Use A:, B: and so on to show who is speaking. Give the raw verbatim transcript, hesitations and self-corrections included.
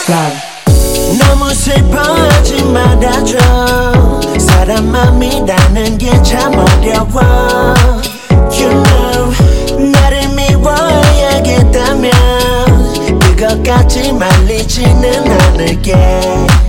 A: 너무 슬퍼하지 말아줘. 사람 맘이라는 게 참 어려워. You know 나를 미워야겠다면 그것까지 말리지는 않을게.